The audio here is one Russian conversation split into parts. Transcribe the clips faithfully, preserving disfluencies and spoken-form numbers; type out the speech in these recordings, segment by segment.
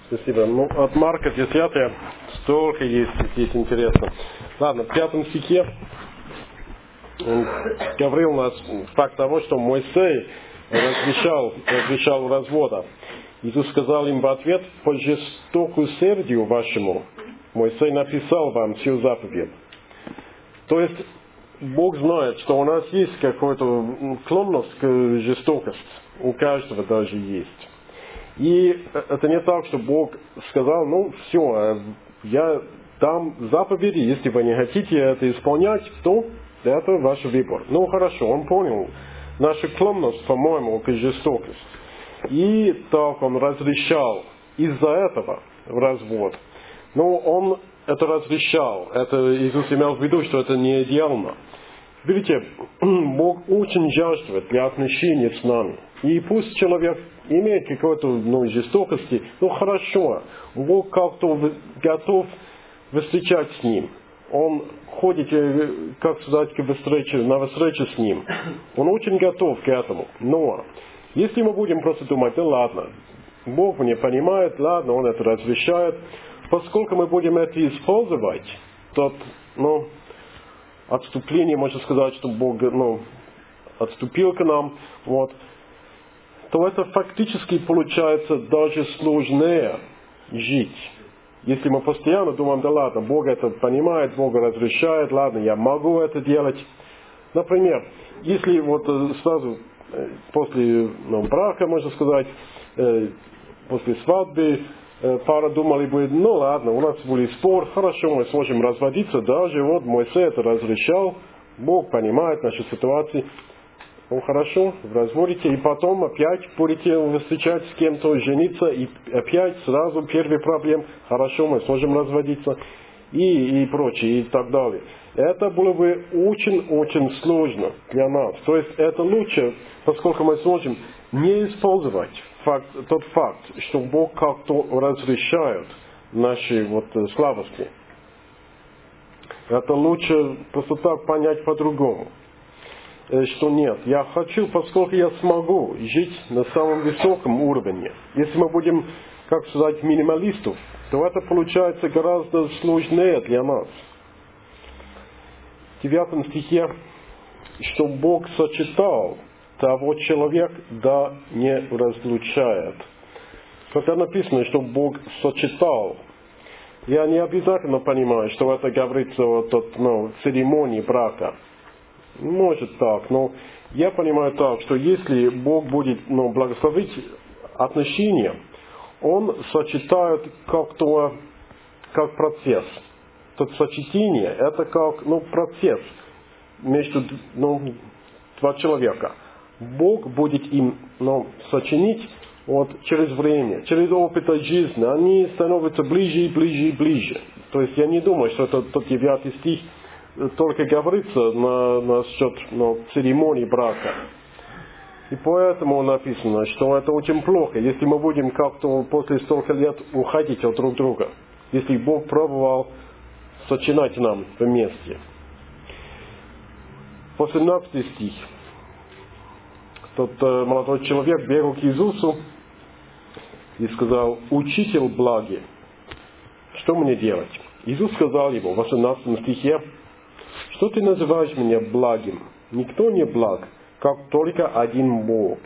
Спасибо. Ну, от Марка десятого столько есть, здесь интересно. Ладно, в пятом стихе он говорил у нас факт того, что Моисей разрешал, разрешал развода. Иисус сказал им в ответ: по жестокому сердию вашему Моисей написал вам всю заповедь. То есть Бог знает, что у нас есть какая-то склонность к жестокости. У каждого даже есть. И это не так, что Бог сказал: ну все, я дам заповеди, если вы не хотите это исполнять, то это ваш выбор. Ну хорошо, он понял нашу склонность, по-моему, к жестокости. И так он разрешал из-за этого развод. Но он это разрешал. Это Иисус имел в виду, что это не идеально. Видите, Бог очень жаждет для отношений с нами. И пусть человек имеет какую-то ну, жестокости, ну хорошо, Бог как-то готов встречать с ним. Он ходит, как сказать, к встрече, на встречу с ним. Он очень готов к этому. Но если мы будем просто думать: да ладно, Бог меня понимает, ладно, Он это разрешает, поскольку мы будем это использовать, то ну, отступление, можно сказать, что Бог ну, отступил к нам, вот, то это фактически получается даже сложнее жить. Если мы постоянно думаем: да ладно, Бог это понимает, Бог разрешает, ладно, я могу это делать. Например, если вот сразу после ну, брака, можно сказать, э, после свадьбы э, пара думали бы: ну ладно, у нас был спор, хорошо, мы сможем разводиться, даже вот Моисей это разрешал, Бог понимает нашу ситуацию. Ну хорошо, разводите, и потом опять будете встречать с кем-то, жениться, и опять сразу первый проблем: хорошо, мы сможем разводиться, и, и прочее, и так далее. Это было бы очень-очень сложно для нас. То есть это лучше, поскольку мы сможем не использовать факт, тот факт, что Бог как-то разрешает наши вот слабости. Это лучше просто так понять по-другому. Что нет, я хочу, поскольку я смогу жить на самом высоком уровне. Если мы будем, как сказать, минималистов, то это получается гораздо сложнее для нас. В девятом стихе, что Бог сочетал, того человек да не разлучает. Когда написано, что Бог сочетал, я не обязательно понимаю, что это говорится о ну, церемонии брака. Может так, но я понимаю так, что если Бог будет ну, благословить отношения, Он сочетает как-то, как процесс. Тут сочетание – это как ну, процесс между ну, два человека. Бог будет им ну, сочинить вот, через время, через опыт жизни. Они становятся ближе и ближе и ближе. То есть я не думаю, что это тот девятый стих только говорится на, насчет ну, церемонии брака. И поэтому написано, что это очень плохо, если мы будем как-то после стольких лет уходить от друг друга. Если Бог пробовал сочинять нам вместе. восемнадцатый стих. Тот э, молодой человек бегал к Иисусу и сказал: «Учитель благий, что мне делать?» Иисус сказал ему в восемнадцатом стихе: «Что ты называешь меня благим? Никто не благ, как только один Бог».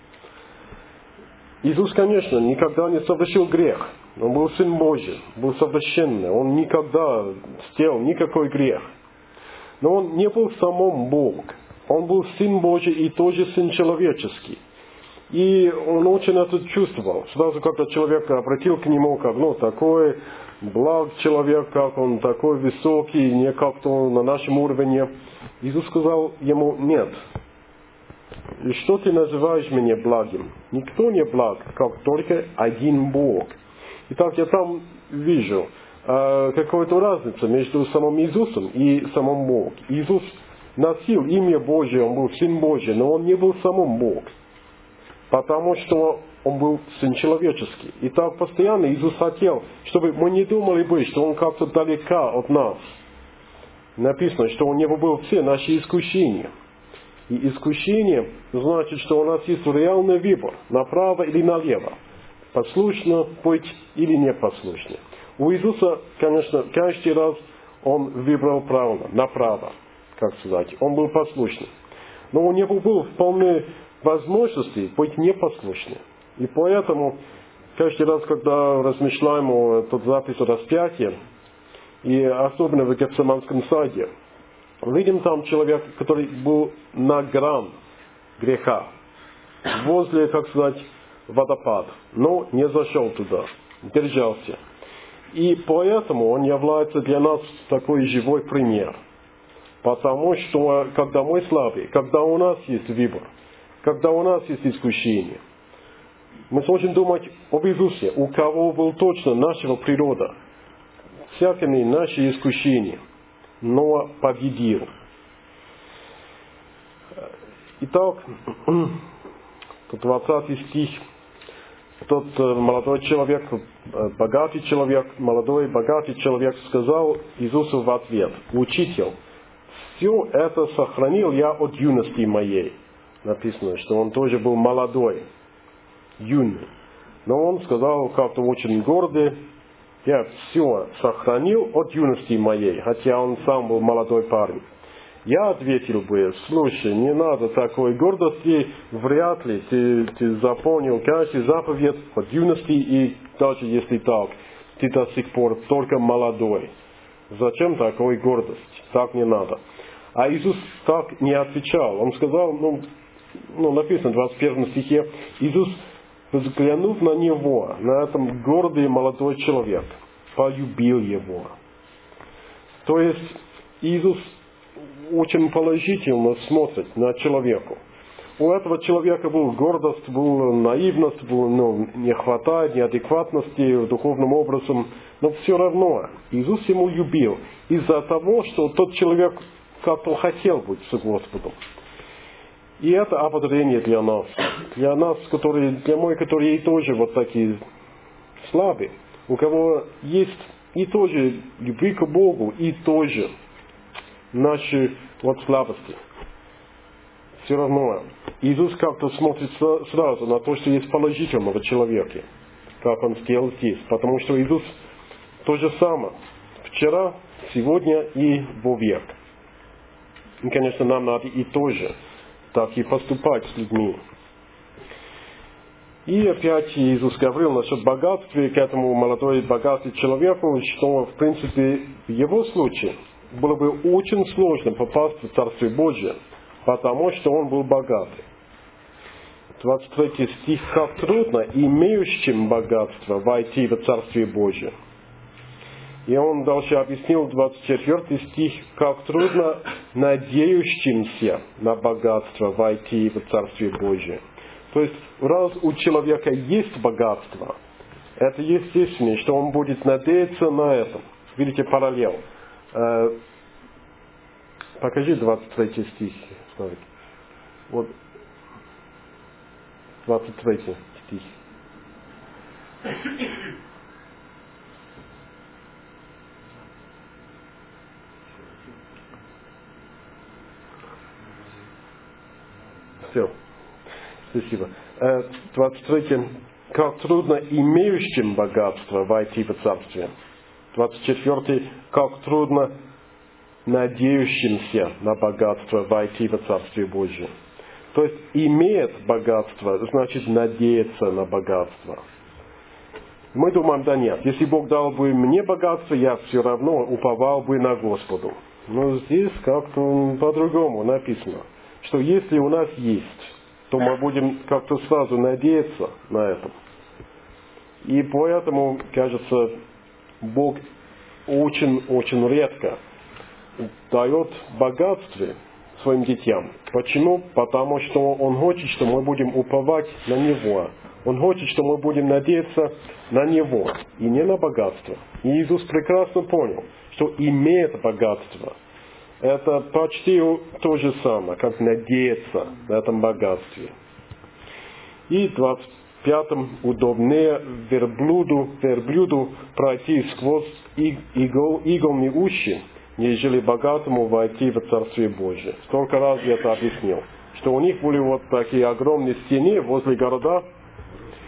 Иисус, конечно, никогда не совершил грех. Он был Сын Божий, был совершенный. Он никогда сделал никакой грех. Но Он не был самым Бог. Он был Сын Божий и тоже Сын человеческий. И Он очень это чувствовал. Сразу, когда человек обратил к Нему, как, ну, такой благ человек, как он такой высокий, не как-то на нашем уровне. Иисус сказал ему: нет. И что ты называешь меня благим? Никто не благ, как только один Бог. Итак, я там вижу э, какую-то разницу между самым Иисусом и самым Богом. Иисус носил имя Божие, Он был Сын Божий, но Он не был самым Бог. Потому что Он был Сын человеческий. И так постоянно Иисус хотел, чтобы мы не думали бы, что Он как-то далека от нас. Написано, что У Него были все наши искушения. И искушение значит, что у нас есть реальный выбор, направо или налево. послушно быть или непослушно. У Иисуса, конечно, каждый раз Он выбрал правильно, направо, как сказать. Он был послушным. Но у Него было вполне возможности быть непослушным. И поэтому каждый раз, когда размышляем о тот запись о распятии, и особенно в Гефсиманском саде, видим там человека, который был на грани греха, возле, как сказать, водопада, но не зашел туда, держался. И поэтому он является для нас такой живой пример. Потому что, когда мы слабые, когда у нас есть выбор, когда у нас есть искушение, мы сможем думать об Иисусе, у кого был точно нашего природа, всякими наши искушения, но победил. Итак, двадцатый стих. Тот молодой человек, богатый человек, молодой богатый человек сказал Иисусу в ответ: «Учитель, все это сохранил я от юности моей». Написано, что он тоже был молодой, юный. Но он сказал как-то очень гордый: «Я все сохранил от юности моей», хотя он сам был молодой парень. Я ответил бы: слушай, не надо такой гордости, вряд ли ты, ты запомнил каждый заповедь от юности, и даже если так, ты до сих пор только молодой. Зачем такой гордость? Так не надо. А Иисус так не отвечал. Он сказал, ну, ну написано в двадцать первом стихе, Иисус, взглянув на него, на этом гордый молодой человек, полюбил его. То есть Иисус очень положительно смотрит на человека. У этого человека была гордость, была наивность, была, ну, не хватает неадекватности духовным образом, но все равно Иисус ему любил из-за того, что тот человек как-то хотел быть с Господом. И это ободрение для нас, для нас, которые, для мы, которые тоже вот такие слабые, у кого есть и тоже любви к Богу, и тоже наши вот слабости. Все равно Иисус как-то смотрит сразу на то, что есть положительного в человеке, как Он сделал здесь. Потому что Иисус то же самое вчера, сегодня и вовек. И, конечно, нам надо и тоже так и поступать с людьми. И опять Иисус говорил насчет богатства к этому молодой богатый человеку, что, в принципе, в его случае было бы очень сложно попасть в Царствие Божие, потому что он был богатый. двадцать третий стих. «Как трудно имеющим богатство войти в Царствие Божие». И он дальше объяснил двадцать четвёртый стих. «Как трудно надеющимся на богатство войти в Царствие Божие». То есть, раз у человека есть богатство, это естественно, что он будет надеяться на этом. Видите, параллель. Покажи двадцать третий стих. Вот. двадцать третий стих. Все. Спасибо. двадцать третий. Как трудно имеющим богатство войти в Царствие. двадцать четвёртый. Как трудно надеющимся на богатство войти в Царствие Божие. То есть, имеет богатство, значит надеяться на богатство. Мы думаем, да нет, если Бог дал бы мне богатство, я все равно уповал бы на Господу. Но здесь как-то по-другому написано, что если у нас есть, то мы будем как-то сразу надеяться на это. И поэтому, кажется, Бог очень-очень редко дает богатство своим детям. Почему? Потому что Он хочет, что мы будем уповать на Него. Он хочет, что мы будем надеяться на Него, и не на богатство. И Иисус прекрасно понял, что имеет богатство. Это почти то же самое, как надеяться на этом богатстве. И в двадцать пятом удобнее верблюду, верблюду пройти сквозь игл, иглами уши, нежели богатому войти в Царствие Божие. Столько раз я это объяснил, что у них были вот такие огромные стены возле города,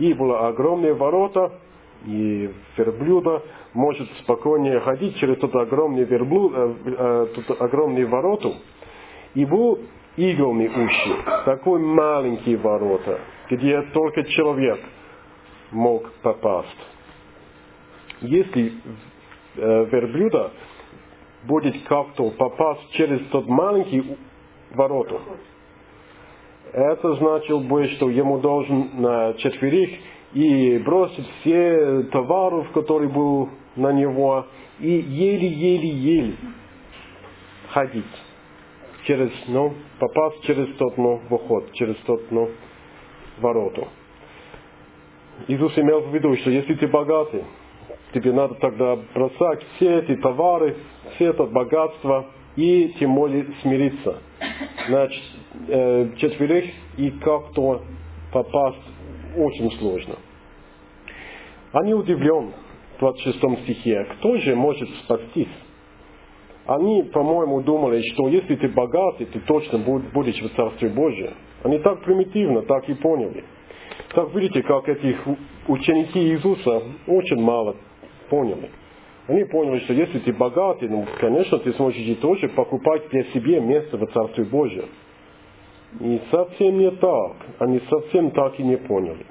И были огромные ворота, и верблюда может спокойнее ходить через тот огромный верблюд, э, э, тот огромный ворота. И был игольный ущелье, такой маленький ворота, где только человек мог попасть. Если э, верблюда будет как-то попасть через тот маленький ворота, это значило бы, что ему должен на четверых и бросить все товары, которые был на него, и еле-еле-еле ходить через, ну, попасть через тот, ну, выход, через тот, ну, ворота. Иисус имел в виду, что если ты богатый, тебе надо тогда бросать все эти товары, все это богатство, и тем более смириться. Значит, э, четверых и как-то попасть очень сложно. Они удивлены в двадцать шестом стихе. Кто же может спастись? Они, по-моему, думали, что если ты богатый, ты точно будешь в Царстве Божьем. Они так примитивно, так и поняли. Так видите, как эти ученики Иисуса очень мало поняли. Они поняли, что если ты богатый, ну, конечно, ты сможешь и тоже покупать для себя место в Царстве Божьем. И совсем не так. Они совсем так и не поняли.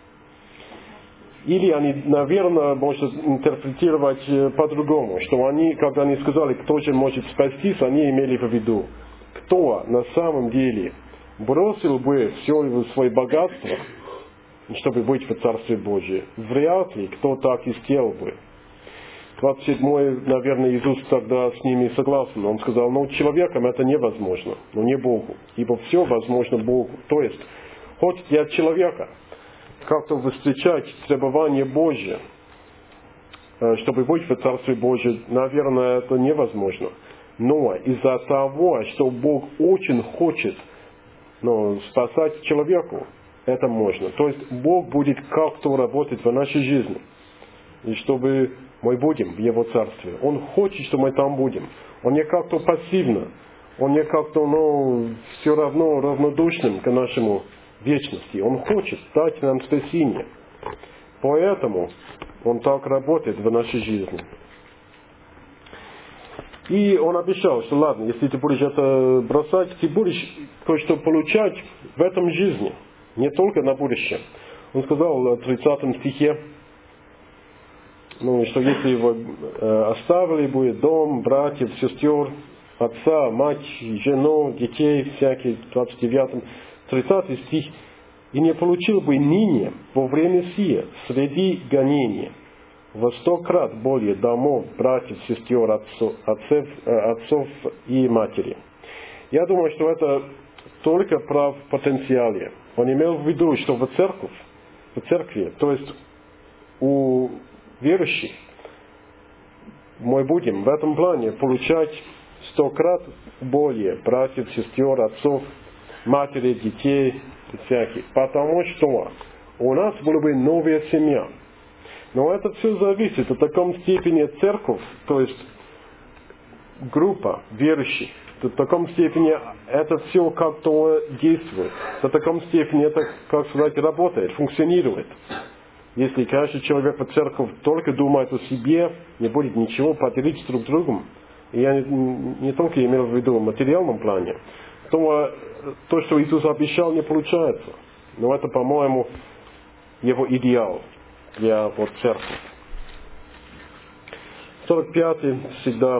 Или они, наверное, можно интерпретировать по-другому, что они, когда они сказали, кто же может спастись, они имели в виду, кто на самом деле бросил бы все свое богатство, чтобы быть в Царстве Божьем. Вряд ли кто так и сделал бы. двадцать седьмой, наверное, Иисус тогда с ними согласен. Он сказал, ну, человеком это невозможно, но не Богу, ибо все возможно Богу. То есть, хоть и от человека как-то встречать требования Божьи, чтобы быть в Царстве Божьем, наверное, это невозможно. Но из-за того, что Бог очень хочет, ну, спасать человеку, это можно. То есть, Бог будет как-то работать в нашей жизни. И чтобы мы будем в Его Царстве. Он хочет, чтобы мы там будем. Он не как-то пассивно. Он не как-то, ну, все равно равнодушным к нашему вечности. Он хочет дать нам спасение. Поэтому Он так работает в нашей жизни. И Он обещал, что ладно, если ты будешь это бросать, ты будешь кое-что получать в этом жизни. Не только на будущее. Он сказал в тридцатом стихе, ну, что если его э, оставили, будет дом, братьев, сестер, отца, мать, жену, детей, всякие, в двадцать девятом, тридцатый стих, и не получил бы ныне во время сие среди гонения во сто крат более домов, братьев, сестер, отцов, отцев, э, отцов и матери. Я думаю, что это только прав в потенциале. Он имел в виду, что в церковь, в церкви, то есть у верующих, мы будем в этом плане получать сто крат более братьев, сестер, отцов, матери, детей и всяких. Потому что у нас была бы новая семья. Но это все зависит от такой степени церковь, то есть группа верующих. В таком степени это все как-то действует. В таком степени это, как сказать, работает, функционирует. Если каждый человек в церкви только думает о себе, не будет ничего поделить друг с другом, и я не, не только имел в виду в материальном плане, то, то, что Иисус обещал, не получается. Но это, по-моему, его идеал для вот, церкви. сорок пятый всегда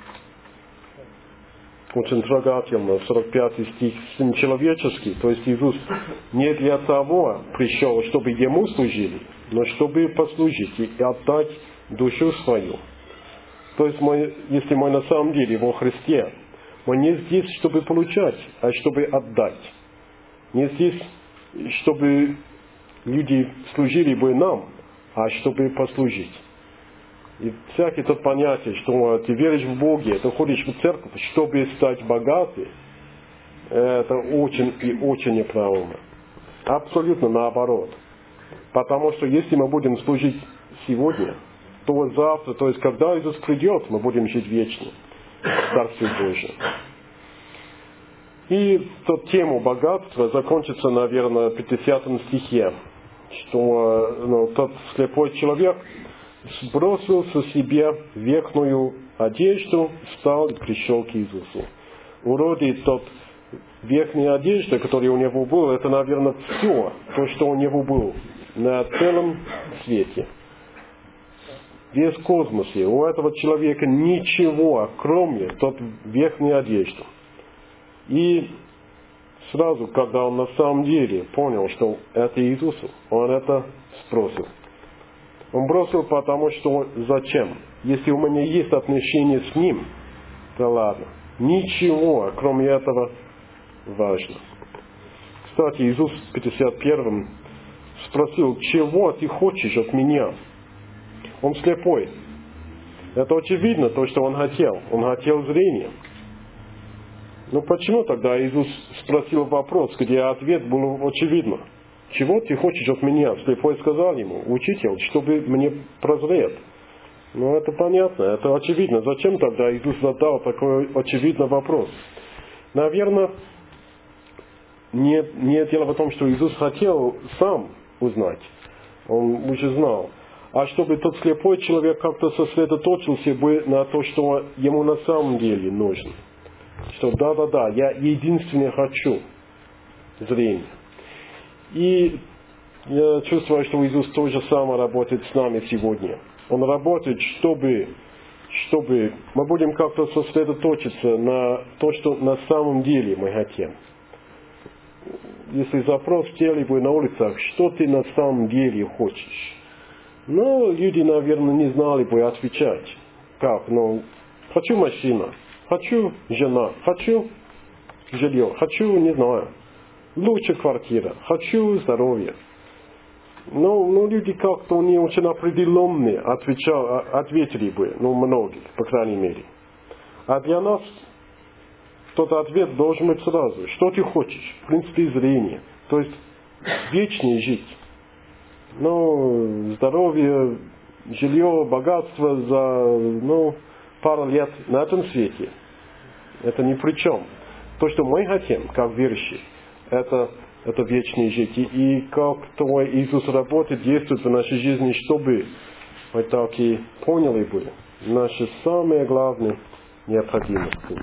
очень трогательно, сорок пятый стих, Сын человеческий, то есть Иисус не для того пришел, чтобы Ему служили, но чтобы послужить и отдать душу свою. То есть мы, если мы на самом деле во Христе, мы не здесь, чтобы получать, а чтобы отдать. Не здесь, чтобы люди служили бы нам, а чтобы послужить. И всякое то понятие, что ты веришь в Бога, ты ходишь в церковь, чтобы стать богатым, это очень и очень неправильно. Абсолютно наоборот. Потому что если мы будем служить сегодня, то завтра, то есть когда Иисус придет, мы будем жить вечно в Царстве Божьем. И ту тему богатства закончится, наверное, в пятидесятом стихе. что ну, тот слепой человек сбросил со себя верхнюю одежду, встал и пришел к Иисусу. Вроде тот верхняя одежда, которая у него была, это, наверное, все, то, что у него было на целом свете. Весь космос. У этого человека ничего, кроме той верхней одежды. И сразу, когда он на самом деле понял, что это Иисус, он это сбросил. Он бросил, потому что зачем? Если у меня есть отношения с Ним, то ладно. Ничего, кроме этого, важно. Кстати, Иисус в пятьдесят первом спросил, чего ты хочешь от меня? Он слепой. Это очевидно, то, что он хотел. Он хотел зрения. Но почему тогда Иисус спросил вопрос, где ответ был очевидно? Чего ты хочешь от меня? Слепой сказал ему, учитель, чтобы мне прозреть. Ну, это понятно, это очевидно. Зачем тогда Иисус задал такой очевидный вопрос? Наверное, не, не дело в том, что Иисус хотел сам узнать. Он уже знал. А чтобы тот слепой человек как-то сосредоточился бы на то, что ему на самом деле нужно. Что да-да-да, я единственное хочу зрение. И я чувствую, что Иисус то же самое работает с нами сегодня. Он работает, чтобы, чтобы мы будем как-то сосредоточиться на то, что на самом деле мы хотим. Если запрос сделали бы на улицах, что ты на самом деле хочешь? Ну, люди, наверное, не знали бы отвечать. Как? Ну, хочу машину, хочу жена, хочу жилье, хочу, не знаю, лучше квартира, хочу здоровье. Но, но люди как-то не очень определенные отвечали, ответили бы, ну, многие, по крайней мере. А для нас тот ответ должен быть сразу. Что ты хочешь? В принципе, зрение. То есть, вечнее жить. Ну, здоровье, жилье, богатство за, ну, пару лет на этом свете. Это ни при чем. То, что мы хотим, как верующие, это, это вечное жить. И, и как то Иисус работает, действует в нашей жизни, чтобы мы так и поняли бы наши самые главные необходимости.